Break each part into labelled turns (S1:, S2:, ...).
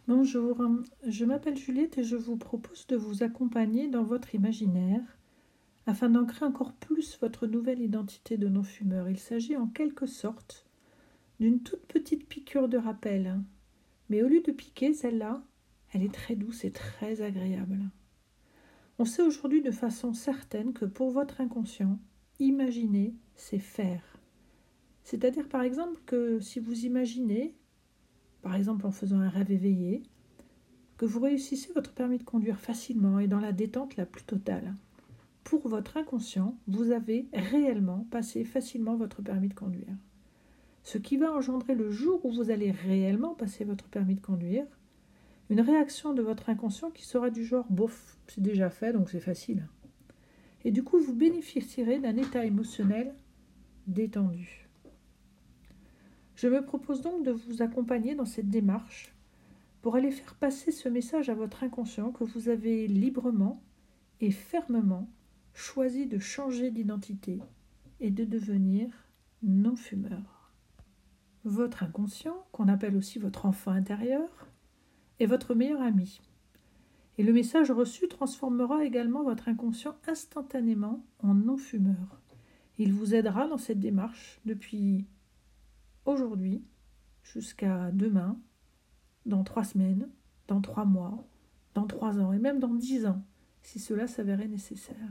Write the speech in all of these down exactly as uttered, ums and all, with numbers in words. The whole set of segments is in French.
S1: Bonjour, je m'appelle Juliette et je vous propose de vous accompagner dans votre imaginaire afin d'ancrer encore plus votre nouvelle identité de non-fumeur. Il s'agit en quelque sorte d'une toute petite piqûre de rappel. Mais au lieu de piquer, celle-là, elle est très douce et très agréable. On sait aujourd'hui de façon certaine que pour votre inconscient, imaginer, c'est faire. C'est-à-dire par exemple que si vous imaginez, par exemple en faisant un rêve éveillé, que vous réussissez votre permis de conduire facilement et dans la détente la plus totale. Pour votre inconscient, vous avez réellement passé facilement votre permis de conduire. Ce qui va engendrer le jour où vous allez réellement passer votre permis de conduire, une réaction de votre inconscient qui sera du genre « bof, c'est déjà fait, donc c'est facile ». Et du coup, vous bénéficierez d'un état émotionnel détendu. Je me propose donc de vous accompagner dans cette démarche pour aller faire passer ce message à votre inconscient que vous avez librement et fermement choisi de changer d'identité et de devenir non-fumeur. Votre inconscient, qu'on appelle aussi votre enfant intérieur, est votre meilleur ami. Et le message reçu transformera également votre inconscient instantanément en non-fumeur. Il vous aidera dans cette démarche depuis aujourd'hui jusqu'à demain, dans trois semaines, dans trois mois, dans trois ans et même dans dix ans, si cela s'avérait nécessaire.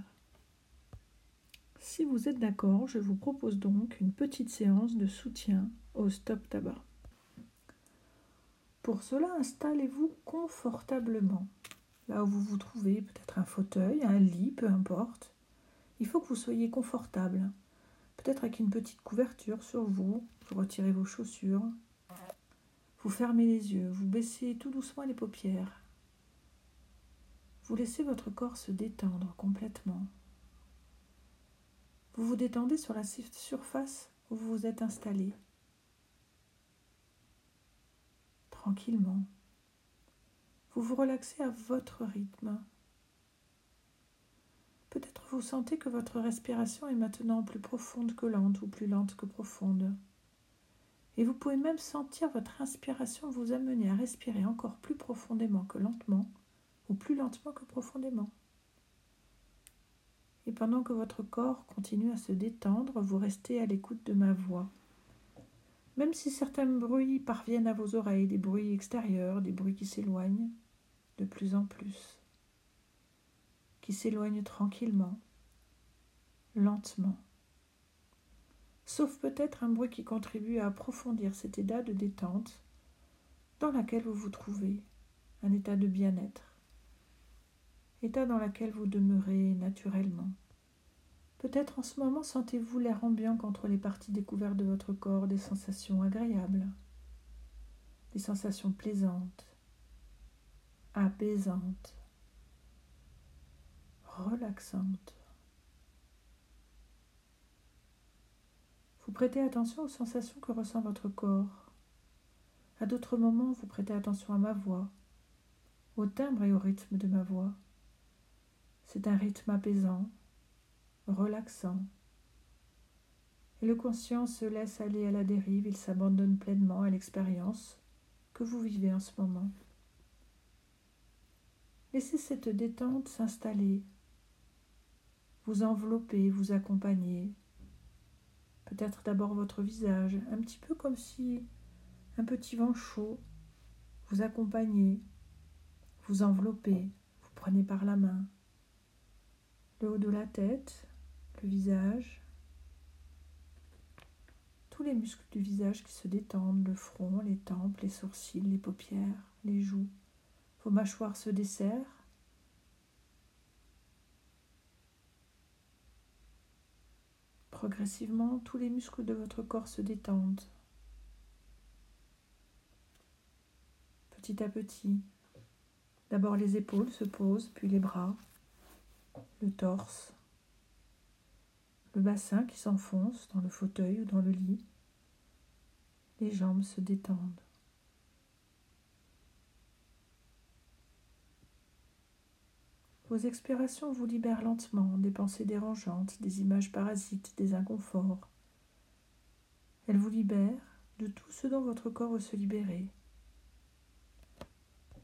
S1: Si vous êtes d'accord, je vous propose donc une petite séance de soutien au stop tabac. Pour cela, installez-vous confortablement, là où vous vous trouvez, peut-être un fauteuil, un lit, peu importe. Il faut que vous soyez confortable, peut-être avec une petite couverture sur vous, vous retirez vos chaussures, vous fermez les yeux, vous baissez tout doucement les paupières. Vous laissez votre corps se détendre complètement. Vous vous détendez sur la surface où vous vous êtes installé. Tranquillement. Vous vous relaxez à votre rythme. Peut-être vous sentez que votre respiration est maintenant plus profonde que lente ou plus lente que profonde. Et vous pouvez même sentir votre inspiration vous amener à respirer encore plus profondément que lentement, ou plus lentement que profondément. Et pendant que votre corps continue à se détendre, vous restez à l'écoute de ma voix. Même si certains bruits parviennent à vos oreilles, des bruits extérieurs, des bruits qui s'éloignent de plus en plus, qui s'éloignent tranquillement, lentement. Sauf peut-être un bruit qui contribue à approfondir cet état de détente dans lequel vous vous trouvez, un état de bien-être, état dans lequel vous demeurez naturellement. Peut-être en ce moment sentez-vous l'air ambiant qu'entre les parties découvertes de votre corps, des sensations agréables, des sensations plaisantes, apaisantes, relaxantes. Vous prêtez attention aux sensations que ressent votre corps. À d'autres moments, vous prêtez attention à ma voix, au timbre et au rythme de ma voix. C'est un rythme apaisant, relaxant. Et le conscient se laisse aller à la dérive, il s'abandonne pleinement à l'expérience que vous vivez en ce moment. Laissez cette détente s'installer, vous envelopper, vous accompagner. Peut-être d'abord votre visage, un petit peu comme si un petit vent chaud vous accompagnait, vous enveloppez, vous prenez par la main. Le haut de la tête, le visage, tous les muscles du visage qui se détendent, le front, les tempes, les sourcils, les paupières, les joues. Vos mâchoires se desserrent. Progressivement, tous les muscles de votre corps se détendent. Petit à petit, d'abord les épaules se posent, puis les bras, le torse, le bassin qui s'enfonce dans le fauteuil ou dans le lit. Les jambes se détendent. Vos expirations vous libèrent lentement des pensées dérangeantes, des images parasites, des inconforts. Elles vous libèrent de tout ce dont votre corps veut se libérer.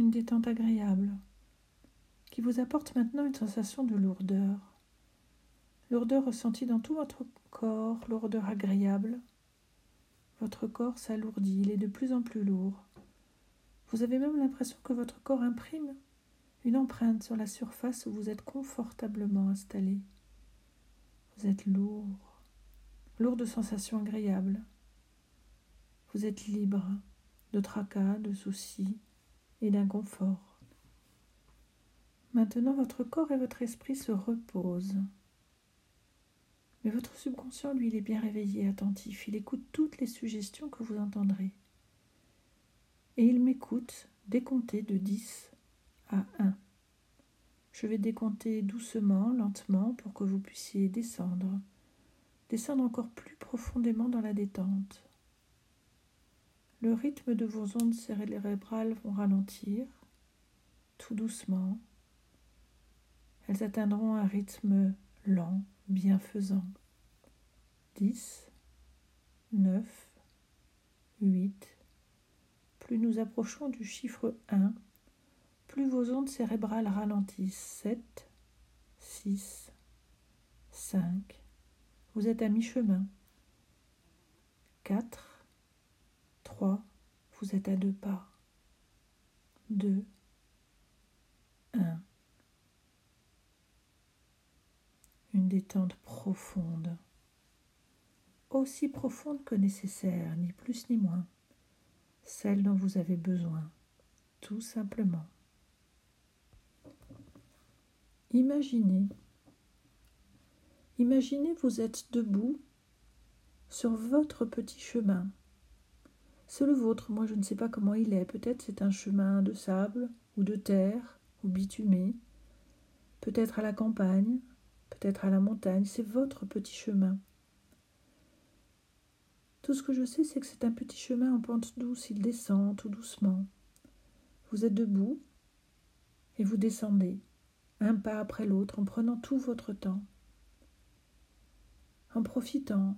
S1: une détente agréable, qui vous apporte maintenant une sensation de lourdeur. Lourdeur ressentie dans tout votre corps, lourdeur agréable. Votre corps s'alourdit, il est de plus en plus lourd. Vous avez même l'impression que votre corps imprime une empreinte sur la surface où vous êtes confortablement installé. Vous êtes lourd, lourd de sensations agréables. Vous êtes libre de tracas, de soucis et d'inconfort. Maintenant, votre corps et votre esprit se reposent. Mais votre subconscient, lui, il est bien réveillé, attentif. Il écoute toutes les suggestions que vous entendrez. Et il m'écoute décompter de dix à un. Je vais décompter doucement, lentement, pour que vous puissiez descendre. Descendre encore plus profondément dans la détente. Le rythme de vos ondes cérébrales vont ralentir, tout doucement. Elles atteindront un rythme lent, bienfaisant. dix, neuf, huit. Plus nous approchons du chiffre un, plus vos ondes cérébrales ralentissent. sept, six, cinq. Vous êtes à mi-chemin. quatre, trois. Vous êtes à deux pas. deux, un. Une détente profonde. Aussi profonde que nécessaire, ni plus ni moins. Celle dont vous avez besoin, tout simplement. Imaginez, imaginez vous êtes debout sur votre petit chemin. C'est le vôtre, moi je ne sais pas comment il est, peut-être c'est un chemin de sable ou de terre ou bitumé, peut-être à la campagne, peut-être à la montagne, c'est votre petit chemin. Tout ce que je sais, c'est que c'est un petit chemin en pente douce, il descend tout doucement. Vous êtes debout et vous descendez, un pas après l'autre, en prenant tout votre temps, en profitant,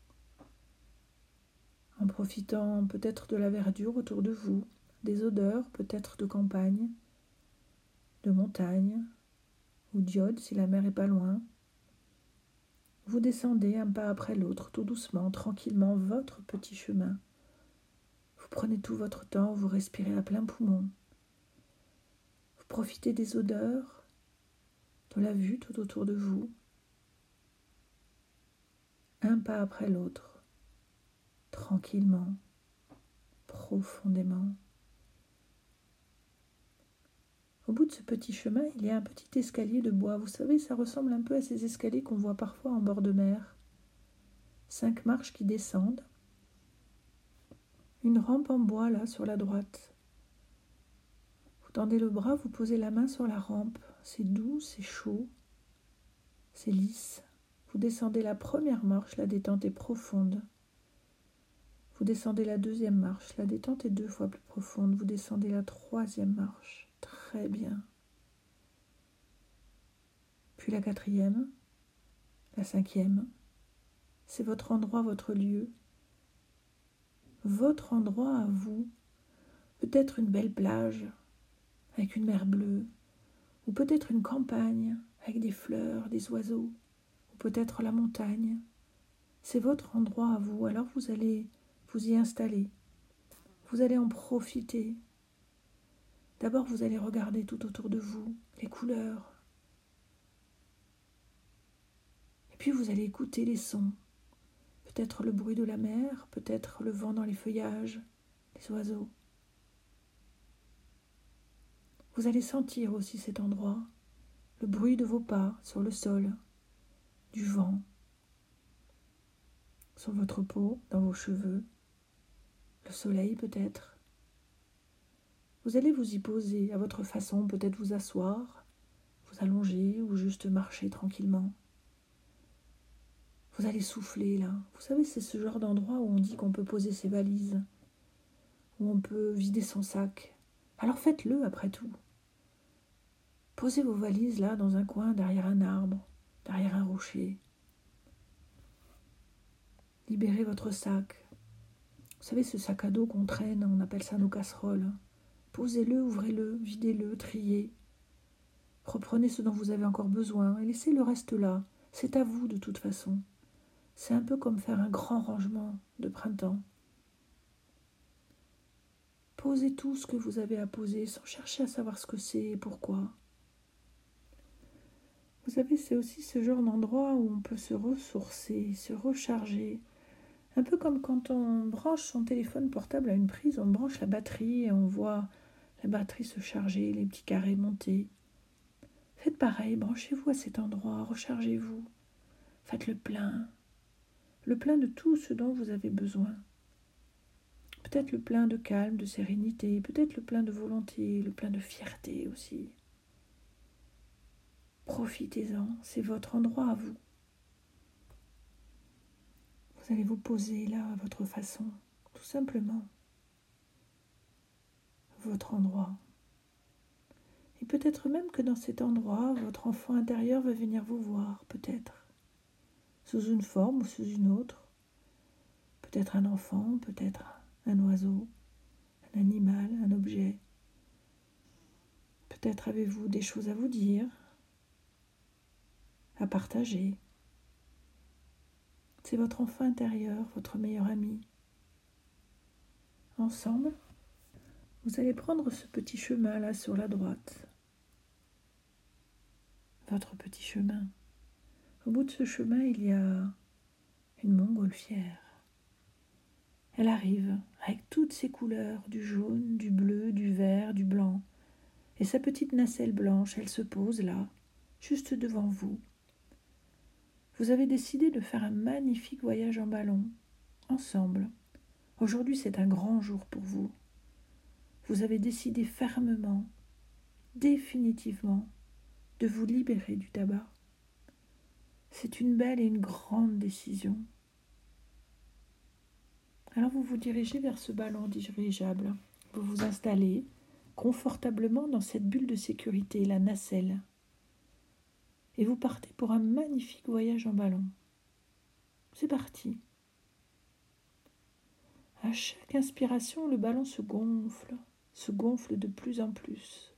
S1: en profitant peut-être de la verdure autour de vous, des odeurs peut-être de campagne, de montagne, ou d'Iode si la mer est pas loin. Vous descendez un pas après l'autre, tout doucement, tranquillement, votre petit chemin. Vous prenez tout votre temps, vous respirez à plein poumon. Vous profitez des odeurs, de la vue tout autour de vous. Un pas après l'autre, tranquillement, profondément. Au bout de ce petit chemin, il y a un petit escalier de bois. Vous savez, ça ressemble un peu à ces escaliers qu'on voit parfois en bord de mer. Cinq marches qui descendent. Une rampe en bois, là, sur la droite. Vous tendez le bras, vous posez la main sur la rampe. C'est doux, c'est chaud, c'est lisse. Vous descendez la première marche, la détente est profonde. Vous descendez la deuxième marche, la détente est deux fois plus profonde. Vous descendez la troisième marche. Très bien. Puis la quatrième, la cinquième. C'est votre endroit, votre lieu. Votre endroit à vous. Peut-être une belle plage avec une mer bleue. Ou peut-être une campagne avec des fleurs, des oiseaux. Ou peut-être la montagne. C'est votre endroit à vous. Alors vous allez vous y installer. Vous allez en profiter. D'abord, vous allez regarder tout autour de vous, les couleurs. Et puis, vous allez écouter les sons. Peut-être le bruit de la mer, peut-être le vent dans les feuillages, les oiseaux. Vous allez sentir aussi cet endroit, le bruit de vos pas sur le sol, du vent, sur votre peau, dans vos cheveux, le soleil peut-être. Vous allez vous y poser à votre façon, peut-être vous asseoir, vous allonger ou juste marcher tranquillement. Vous allez souffler là. Vous savez, c'est ce genre d'endroit où on dit qu'on peut poser ses valises, où on peut vider son sac. Alors faites-le après tout. Posez vos valises là dans un coin, derrière un arbre, derrière un rocher. Libérez votre sac. Vous savez, ce sac à dos qu'on traîne, on appelle ça nos casseroles. Posez-le, ouvrez-le, videz-le, triez. Reprenez ce dont vous avez encore besoin et laissez le reste là. C'est à vous de toute façon. C'est un peu comme faire un grand rangement de printemps. Posez tout ce que vous avez à poser sans chercher à savoir ce que c'est et pourquoi. Vous savez, c'est aussi ce genre d'endroit où on peut se ressourcer, se recharger. Un peu comme quand on branche son téléphone portable à une prise, on branche la batterie et on voit la batterie se charger, les petits carrés monter. Faites pareil, branchez-vous à cet endroit, rechargez-vous. Faites le plein, le plein de tout ce dont vous avez besoin. Peut-être le plein de calme, de sérénité, peut-être le plein de volonté, le plein de fierté aussi. Profitez-en, c'est votre endroit à vous. Vous allez vous poser là à votre façon, tout simplement. Votre endroit. Et peut-être même que dans cet endroit, votre enfant intérieur va venir vous voir, peut-être. Sous une forme ou sous une autre. Peut-être un enfant, peut-être un oiseau, un animal, un objet. Peut-être avez-vous des choses à vous dire, à partager. C'est votre enfant intérieur, votre meilleur ami. Ensemble, vous allez prendre ce petit chemin là sur la droite. Votre petit chemin. Au bout de ce chemin, il y a une montgolfière. Elle arrive avec toutes ses couleurs, du jaune, du bleu, du vert, du blanc. Et sa petite nacelle blanche, elle se pose là, juste devant vous. Vous avez décidé de faire un magnifique voyage en ballon, ensemble. Aujourd'hui, c'est un grand jour pour vous. Vous avez décidé fermement, définitivement, de vous libérer du tabac. C'est une belle et une grande décision. Alors vous vous dirigez vers ce ballon dirigeable. Vous vous installez confortablement dans cette bulle de sécurité, la nacelle. Et vous partez pour un magnifique voyage en ballon. C'est parti. À chaque inspiration, le ballon se gonfle, se gonfle de plus en plus.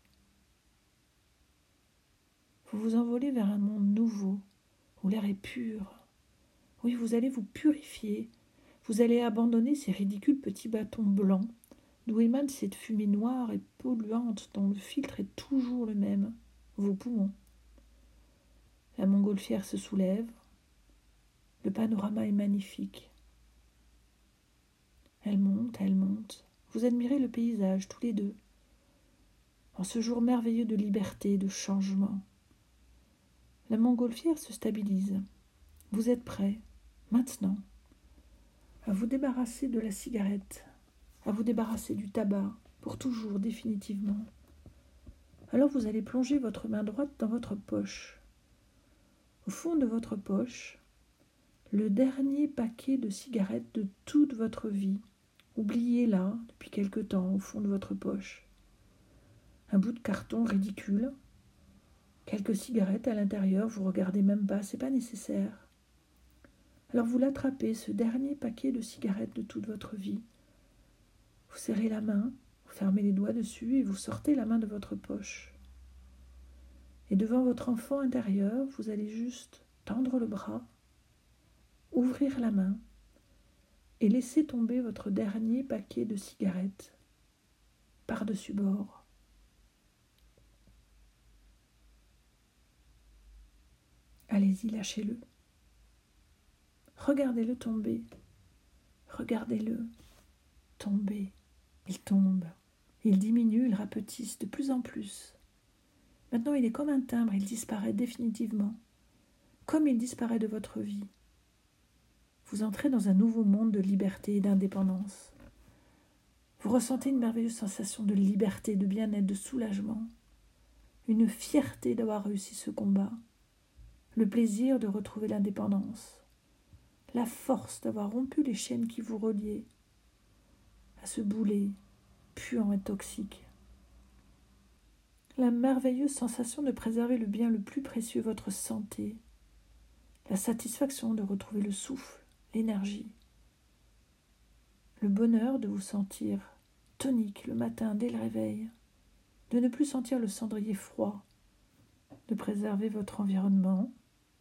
S1: Vous vous envolez vers un monde nouveau, où l'air est pur. Oui, vous allez vous purifier. Vous allez abandonner ces ridicules petits bâtons blancs, d'où émane cette fumée noire et polluante dont le filtre est toujours le même, vos poumons. La montgolfière se soulève. Le panorama est magnifique. Elle monte, elle monte. Vous admirez le paysage, tous les deux. En ce jour merveilleux de liberté, de changement. La montgolfière se stabilise. Vous êtes prêts, maintenant, à vous débarrasser de la cigarette, à vous débarrasser du tabac, pour toujours, définitivement. Alors vous allez plonger votre main droite dans votre poche. Au fond de votre poche, le dernier paquet de cigarettes de toute votre vie, oublié là, depuis quelque temps, au fond de votre poche. Un bout de carton ridicule, quelques cigarettes à l'intérieur, vous regardez même pas, c'est pas nécessaire. Alors vous l'attrapez, ce dernier paquet de cigarettes de toute votre vie. Vous serrez la main, vous fermez les doigts dessus et vous sortez la main de votre poche. Et devant votre enfant intérieur, vous allez juste tendre le bras, ouvrir la main et laisser tomber votre dernier paquet de cigarettes par-dessus bord. Allez-y, lâchez-le. Regardez-le tomber. Regardez-le tomber. Il tombe. Il diminue, il rapetisse de plus en plus. Maintenant, il est comme un timbre, il disparaît définitivement. Comme il disparaît de votre vie. Vous entrez dans un nouveau monde de liberté et d'indépendance. Vous ressentez une merveilleuse sensation de liberté, de bien-être, de soulagement. Une fierté d'avoir réussi ce combat. Le plaisir de retrouver l'indépendance. La force d'avoir rompu les chaînes qui vous reliaient à ce boulet puant et toxique. La merveilleuse sensation de préserver le bien le plus précieux, votre santé. La satisfaction de retrouver le souffle, l'énergie. Le bonheur de vous sentir tonique le matin dès le réveil, de ne plus sentir le cendrier froid, de préserver votre environnement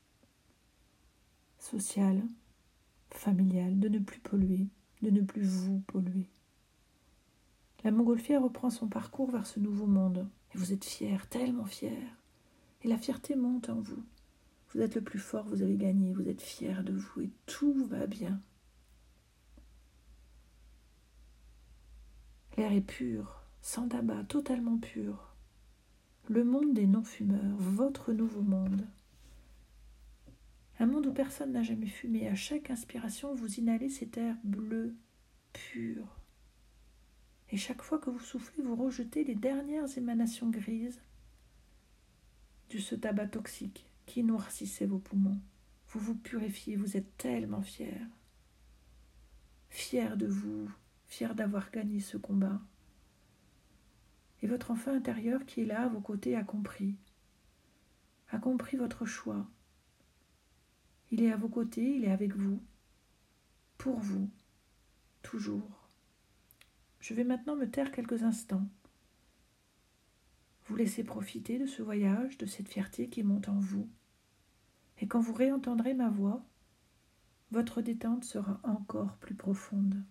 S1: social, familial, de ne plus polluer, de ne plus vous polluer. La montgolfière reprend son parcours vers ce nouveau monde, et vous êtes fiers, tellement fiers, et la fierté monte en vous. Vous êtes le plus fort, vous avez gagné, vous êtes fiers de vous, et tout va bien. L'air est pur, sans tabac, totalement pur. Le monde des non-fumeurs, votre nouveau monde. Un monde où personne n'a jamais fumé. À chaque inspiration, vous inhalez cet air bleu, pur. Et chaque fois que vous soufflez, vous rejetez les dernières émanations grises de ce tabac toxique qui noircissait vos poumons. Vous vous purifiez, vous êtes tellement fiers. Fiers de vous, fiers d'avoir gagné ce combat. Et votre enfant intérieur qui est là à vos côtés a compris, a compris votre choix. Il est à vos côtés, il est avec vous, pour vous, toujours. Je vais maintenant me taire quelques instants. Vous laissez profiter de ce voyage, de cette fierté qui monte en vous. Et quand vous réentendrez ma voix, votre détente sera encore plus profonde.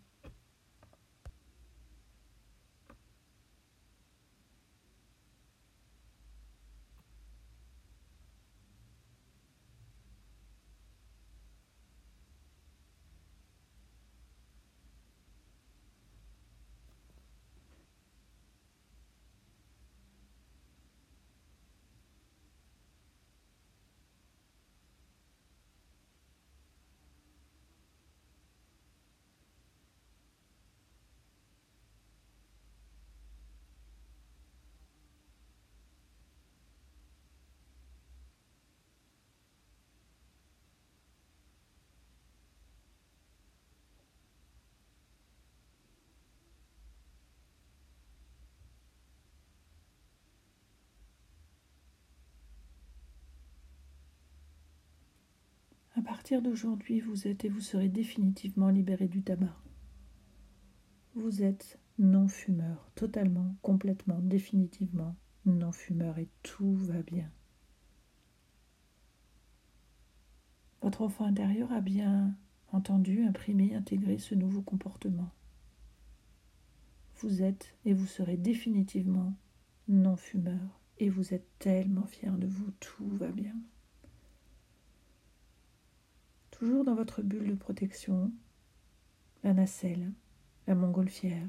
S1: À partir d'aujourd'hui, vous êtes et vous serez définitivement libéré du tabac. Vous êtes non-fumeur, totalement, complètement, définitivement non-fumeur et tout va bien. Votre enfant intérieur a bien entendu, imprimé, intégré ce nouveau comportement. Vous êtes et vous serez définitivement non-fumeur et vous êtes tellement fiers de vous, tout va bien. Toujours dans votre bulle de protection, la nacelle, la montgolfière.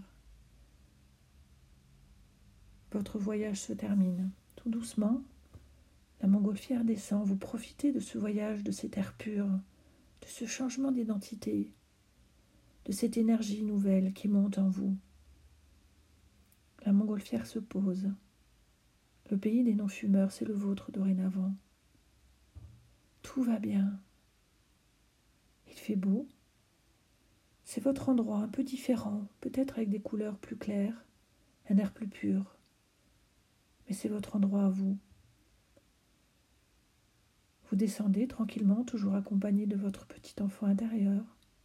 S1: Votre voyage se termine. Tout doucement, la montgolfière descend. Vous profitez de ce voyage, de cet air pur, de ce changement d'identité, de cette énergie nouvelle qui monte en vous. La montgolfière se pose. Le pays des non-fumeurs, c'est le vôtre dorénavant. Tout va bien. Il fait beau. C'est votre endroit un peu différent, peut-être avec des couleurs plus claires, un air plus pur. Mais c'est votre endroit à vous. Vous descendez tranquillement, toujours accompagné de votre petit enfant intérieur.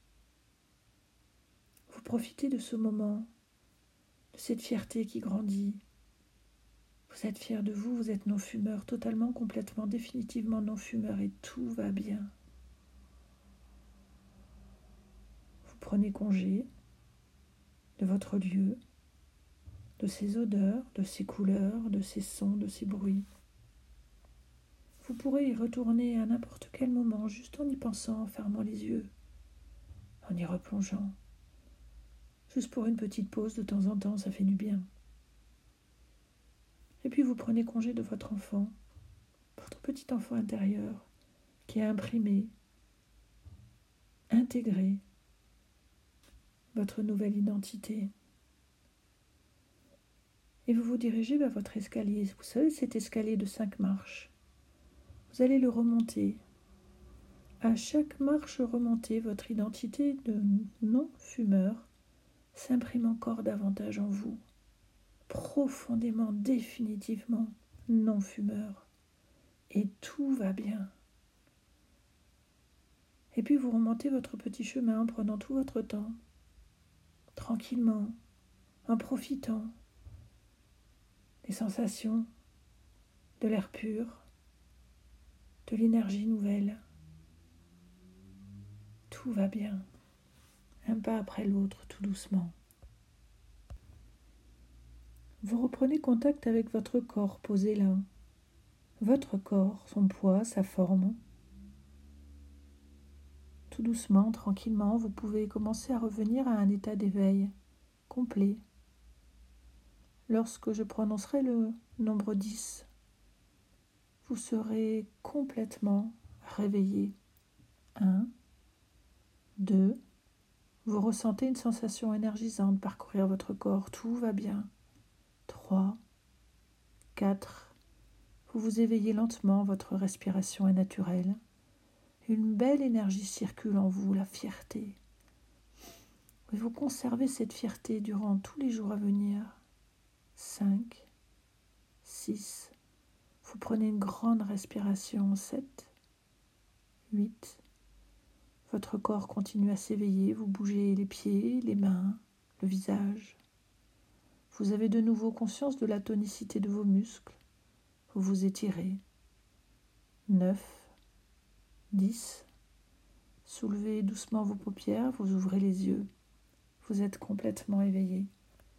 S1: Vous profitez de ce moment, de cette fierté qui grandit. Vous êtes fiers de vous, vous êtes non-fumeur, totalement, complètement, définitivement non-fumeur et tout va bien. Vous prenez congé de votre lieu, de ses odeurs, de ses couleurs, de ses sons, de ses bruits. Vous pourrez y retourner à n'importe quel moment, juste en y pensant, en fermant les yeux, en y replongeant. Juste pour une petite pause de temps en temps, ça fait du bien. Et puis vous prenez congé de votre enfant, votre petit enfant intérieur, qui a imprimé, intégré votre nouvelle identité. Et vous vous dirigez vers votre escalier. Vous savez, cet escalier de cinq marches. Vous allez le remonter. À chaque marche remontée, votre identité de non-fumeur s'imprime encore davantage en vous. Profondément, définitivement non-fumeur. Et tout va bien. Et puis vous remontez votre petit chemin en prenant tout votre temps, tranquillement, en profitant des sensations, de l'air pur, de l'énergie nouvelle. Tout va bien, un pas après l'autre, tout doucement. Vous reprenez contact avec votre corps posé là. Votre corps, son poids, sa forme. Tout doucement, tranquillement, vous pouvez commencer à revenir à un état d'éveil complet. Lorsque je prononcerai le nombre dix, vous serez complètement réveillé. un, deux, vous ressentez une sensation énergisante parcourir votre corps, tout va bien. trois, quatre, vous vous éveillez lentement, votre respiration est naturelle. Une belle énergie circule en vous, la fierté. Et vous conservez cette fierté durant tous les jours à venir. cinq, six, vous prenez une grande respiration. sept, huit, votre corps continue à s'éveiller, vous bougez les pieds, les mains, le visage. Vous avez de nouveau conscience de la tonicité de vos muscles. Vous vous étirez. neuf, dix, soulevez doucement vos paupières, vous ouvrez les yeux. Vous êtes complètement éveillé.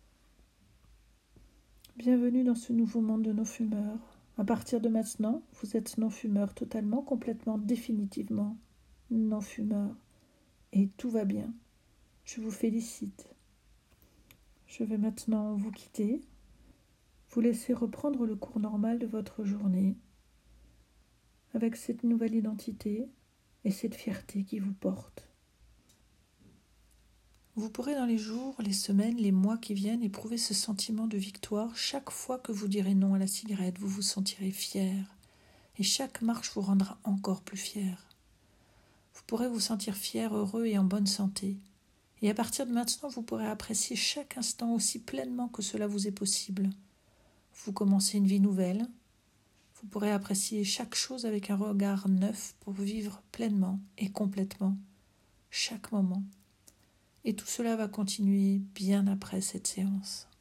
S1: Bienvenue dans ce nouveau monde de non-fumeurs. À partir de maintenant, vous êtes non-fumeur totalement, complètement, définitivement non-fumeur. Et tout va bien. Je vous félicite. Je vais maintenant vous quitter, vous laisser reprendre le cours normal de votre journée avec cette nouvelle identité et cette fierté qui vous porte. Vous pourrez dans les jours, les semaines, les mois qui viennent éprouver ce sentiment de victoire. Chaque fois que vous direz non à la cigarette, vous vous sentirez fier. Et chaque marche vous rendra encore plus fier. Vous pourrez vous sentir fier, heureux et en bonne santé. Et à partir de maintenant, vous pourrez apprécier chaque instant aussi pleinement que cela vous est possible. Vous commencez une vie nouvelle. Vous pourrez apprécier chaque chose avec un regard neuf pour vivre pleinement et complètement chaque moment. Et tout cela va continuer bien après cette séance.